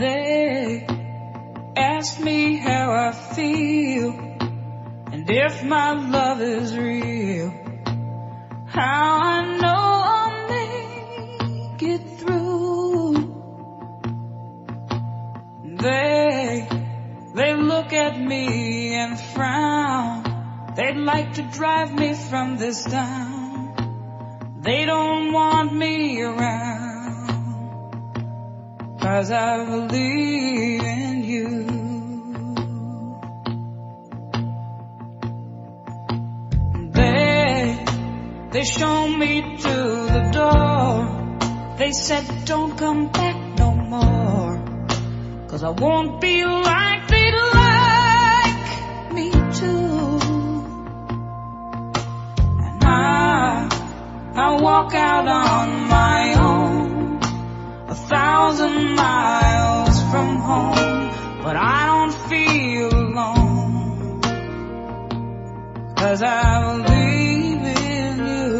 They ask me how I feel and if my love is real, how I know I'll make it through. They look at me and frown. They'd like to drive me from this town. They don't want me around, 'cause I believe in you. They show me to the door. They said don't come back no more, 'cause I won't be like they'd like me to. And I walk out on my own, 1,000 miles from home, but I don't feel alone, 'cause I believe in you.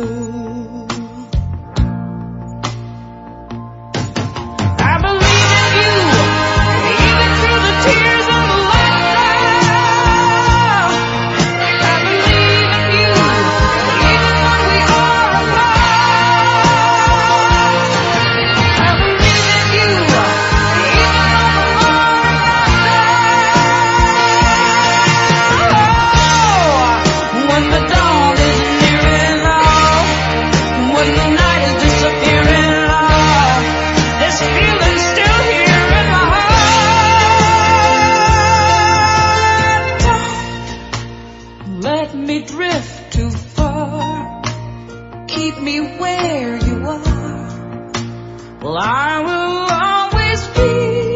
I believe in you, even through the tears and the laughter. I believe in you, even when we are apart. I believe in you, even on the morning after. When the dawn is nearing low, when the night is disappearing low, this feeling's still here in my heart. Don't let me drift too far. Keep me where you are. Well, I will always be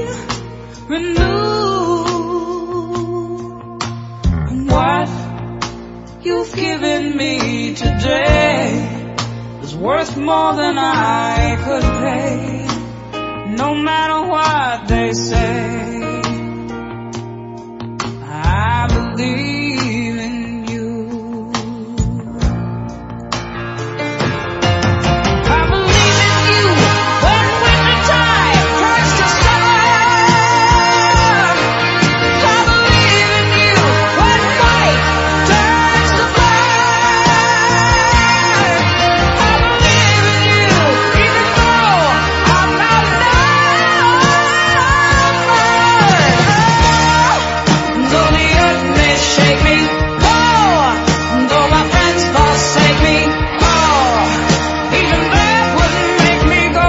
renewed. And what you've given me today is worth more than I could pay, no matter what they say. I believe in you. I believe in you when wintertime turns to summer. I believe in you when white turns to black. I believe in you even though I'm outnumbered. Though the earth may shake me, oh, though my friends forsake me, oh, even that wouldn't make me go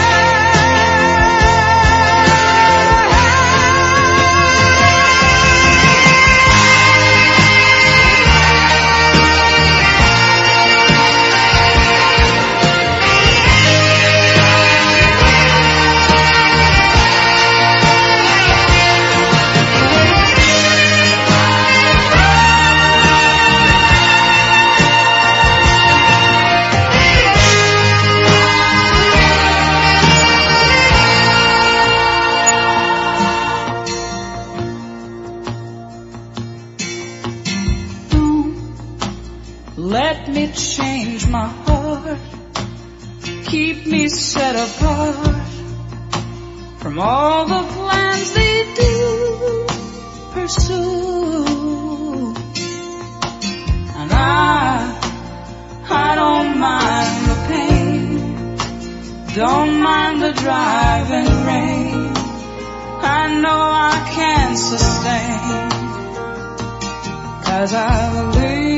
Don't let me change my heart. Keep me set apart from all the plans they do pursue. And I don't mind the pain, don't mind the driving rain. I know I can sustain, 'cause I believe